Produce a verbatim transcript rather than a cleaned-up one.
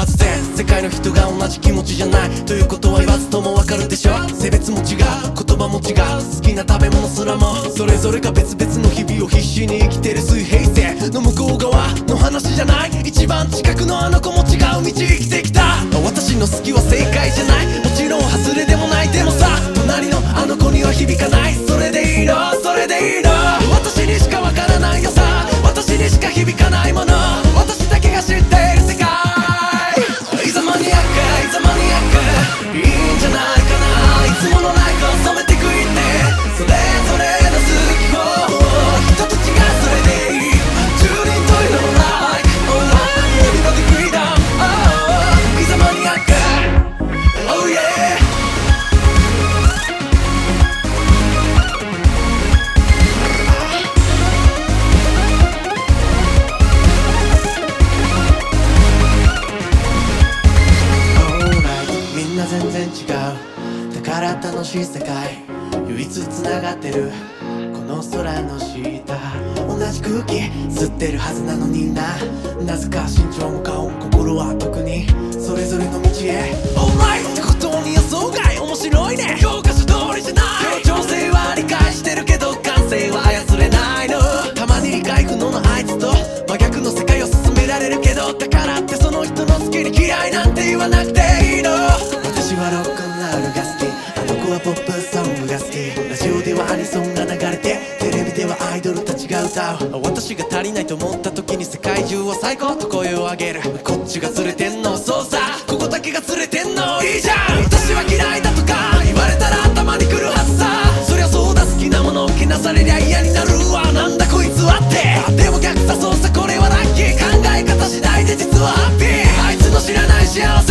まず全世界の人が同じ気持ちじゃないということは言わずともわかるでしょ。性別も違う、言葉も違う、好きな食べ物すらもそれぞれが別々の日々を必死に生きてる水平線の向こう側の話じゃない。一番近くのあの子も違う道生きてきた。私の好きは正解じゃない、もちろん外れでもない。でもさ、隣のあの子には響かない。それでいいの、それでいいの。私にしかわからないよさ、私にしか響かないもの、私だけが知っている世界。いざマニアック、いざマニアック、いいんじゃないかな。いつものライフを染めてくいって、それぞれの好き方を人と違う、それでいい。十人十色のライフ、oh everybody freedom、oh いざマニアック、oh yeah。みんな全然違う、だから楽しい世界、唯一つながってるこの空の下。同じ空気吸ってるはずなのにな、なぜか身長も顔も心は特にそれぞれの道へ。 Alright ってことに予想外、面白いね。教科書通りじゃない。協調性は理解してるけど感性は操れないの。たまに理解不能なあいつと真逆の世界を進められるけど、だからってその人の好きに嫌いなんて言わなくていいの。私はロックンロールが好き、あの子はポップソングが好き。ラジオではアニソンが流れて、テレビではアイドルたちが歌う。私が足りないと思った時に世界中は最高と声を上げる。こっちがずれてんの、そうさ、ここだけがずれてんの。いいじゃん、私は嫌いだとか言われたら頭にくるはずさ。そりゃそうだ、好きなものをけなされりゃ嫌になるわ。なんだこいつはって、でも逆さそうさ、これはラッキー。考え方次第で実はハッピー。あいつの知らない幸せ